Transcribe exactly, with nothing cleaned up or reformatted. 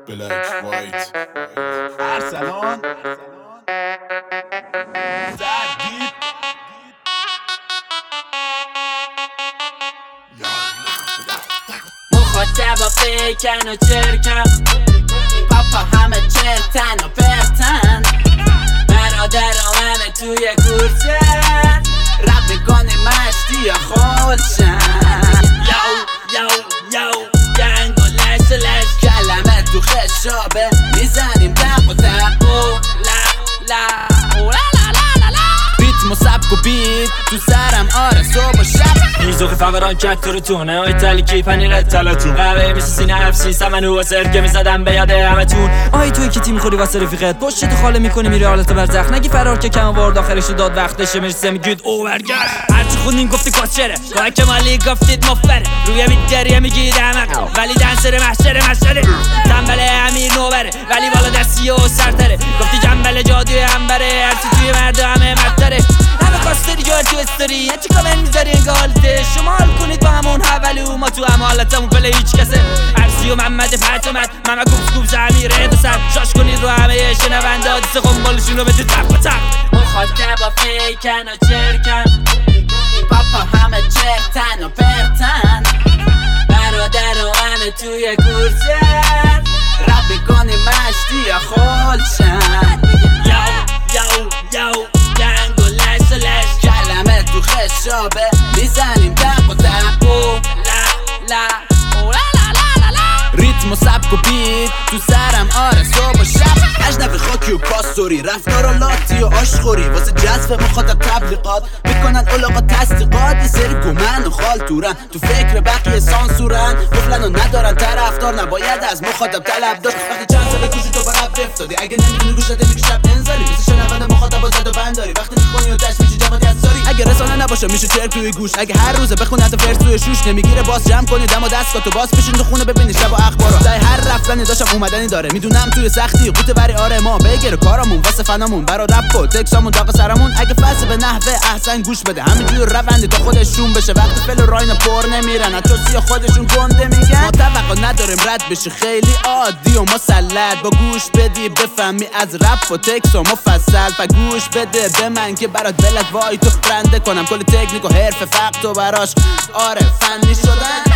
بلک وایت ارسلان زدید مخاطبا فیکن و چرکن، پاپا همه چرتن و پرتن، برادرام همه توی کورسن، رب میکنی مشتی یا خودشن. یو یو یو گنگ و لش لش، کلمه تو خشابه میزنیم دق و دق و لا لا لا لا لا. ریتم و سبک و بیت تو سرم آره صبح و شب. میزوخی فوران کت تو رو تونه آی تلیکی پنیر تلتون قهوه میسی سینه هفسی سمنو و سرکه میزدم به یاد همه تون. آی توی کی تیم خوری واسه رفیقت پشت تو خاله میکنی میره حالت برزخ، نگی فرار که کم وارد آخرش رو داد وقتشه میرسه میگید اوورگرد. هرچی خوندین گفتی کاسچره، گاه که مالی گفتید مفره، روی میگریه میگید احمق ولی دنسر محشره محشره. تنبله امیر نوبره ولی بالا دستی و سرتره، گفتی جنبل جادوی انبره هرچی توی مرد همه مدتره. همه کاستری جا تو استوری هرچی کامل میذاری انگالته، شما حال کنید با همون حولو ما تو همالتمون پله هیچ کسه. عرصی و محمد پتومت ممه کوبس کوبس امیره دو سر، شاش کنید رو همه شنونده دیسه قنبالشون رو بده تق و تق. مخاطبا فیکن و چرکن، پاپا همه چرتن و پرتن، برادر و همه توی کورسن، رب میکنی مشتی یا خودشن. یو یو یو گنگ و لش لش، کلمه تو خشابه میزنیم دق و دق و لا لا لا لا لا. ریتم و سبک و بیت تو سرم آره صبح و شب. اجنبی خاکی و پاستوری رفتار و لاتی و آشخوری واسه جذب مخاطب تبلیغات میکنن علاقا تصدیقات. یه سری گومن و خالتورن تو فکر بقیه سانسورن، قفلن و ندارن طرفدار نباید از مخاطب طلب داشت. وقتی چند ساله گوشی تو برب افتادی اگه نمیدونی گوش داده میگی شب انزالی واسه شنونده مخاطب زد و بنداری. وقتی میخونی و دشت میشی جمعی از ساری، اگه رسانه نباشه میشه چرک توی گوش. اگه هر روزه بخونی حتی فرس توی شوش نمیگیره باز جمع کنی دم و دستگاه تو باز بشین تو خونه ببینی شب و اخبارو. دای هر رفتنی داشتم اومدنی داره، میدونم توی سختی قوت بری آره ما بگیره کارامون واسه فنامون برا رپ و تکسامون داغ سرمون. اگه فصل به نحوه احسن گوش بده همینجور روندی تا خودشون بشه. وقتی فل و راین پر نمیرن چوسی خودشون گنده میگن. ما توقع نداریم رد بشه خیلی عادی و مسلط، با گوش بدی بفهمی از رپ و تکس و مفصل. و گوش بده به من که برات بلک وای تو برنده کنم کل تکنیک و حرف فقط تو براش آره فنی شدن.